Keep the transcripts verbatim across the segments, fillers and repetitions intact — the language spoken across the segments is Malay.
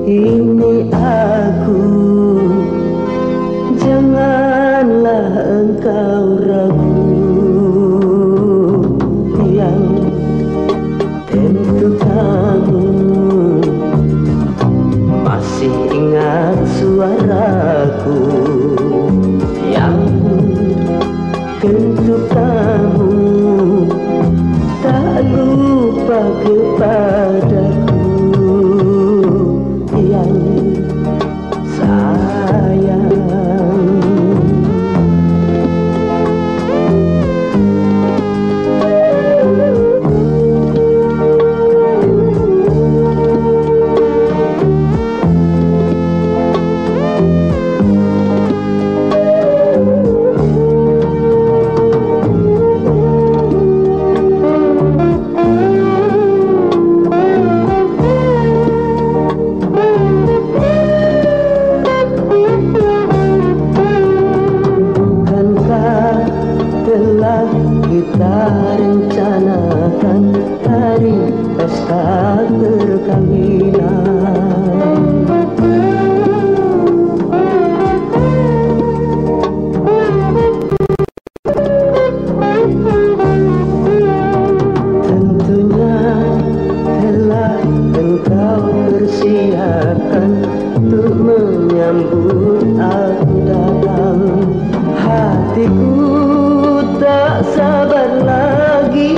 ini aku, janganlah engkau ragu. Yang tentu kamu masih ingat suaraku. Yang tentu kamu tak lupa kepadaku. Yang sayang, kita rencanakan hari pesta perkawinan. Tentunya telah engkau persiapkan untuk menyambut aku datang. Hatiku tak sabar lagi,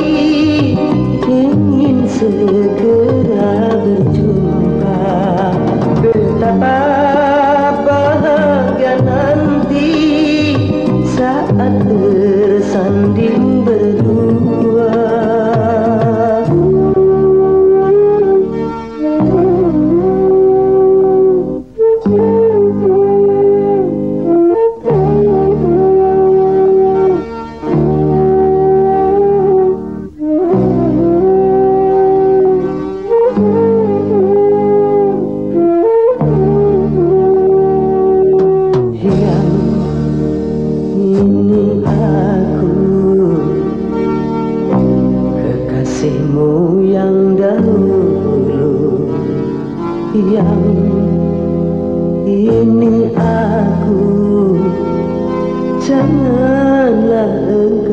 ingin segera berjumpa. Betapa bahagia nanti saat bersanding berdua. Ini aku, kekasihmu yang dahulu. Yang ini aku, janganlah engkau